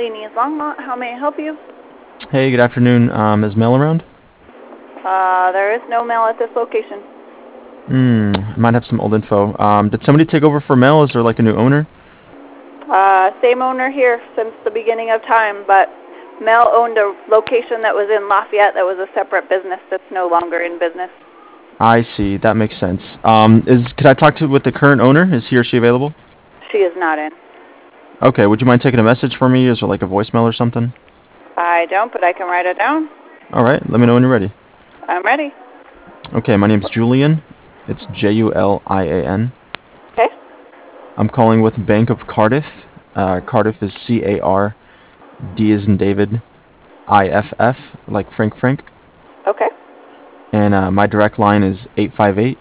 Leanie's Longmont, how may I help you? Hey, good afternoon. Is Mel around? There is no mail at this location. I might have some old info. Did somebody take over for Mel? Is there like a new owner? Same owner here since the beginning of time, but Mel owned a location that was in Lafayette that was a separate business that's no longer in business. I see. That makes sense. Could I talk with the current owner? Is he or she available? She is not in. Okay. Would you mind taking a message for me? Is there like a voicemail or something? I don't, but I can write it down. All right. Let me know when you're ready. I'm ready. Okay. My name's Julian. It's Julian. Okay. I'm calling with Bank of Cardiff. Cardiff is CARD as in David, IFF, like Frank. Okay. And my direct line is 858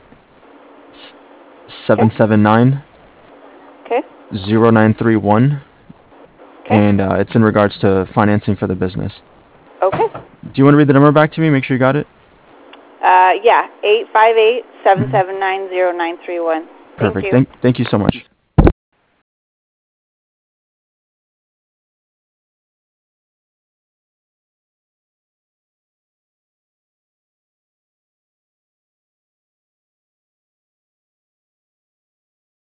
Okay. 779 Okay. 0931, Okay. and it's in regards to financing for the business. Okay. Do you want to read the number back to me? Make sure you got it. Yeah, 858-779-0931. Thank Perfect. you. Thank you so much.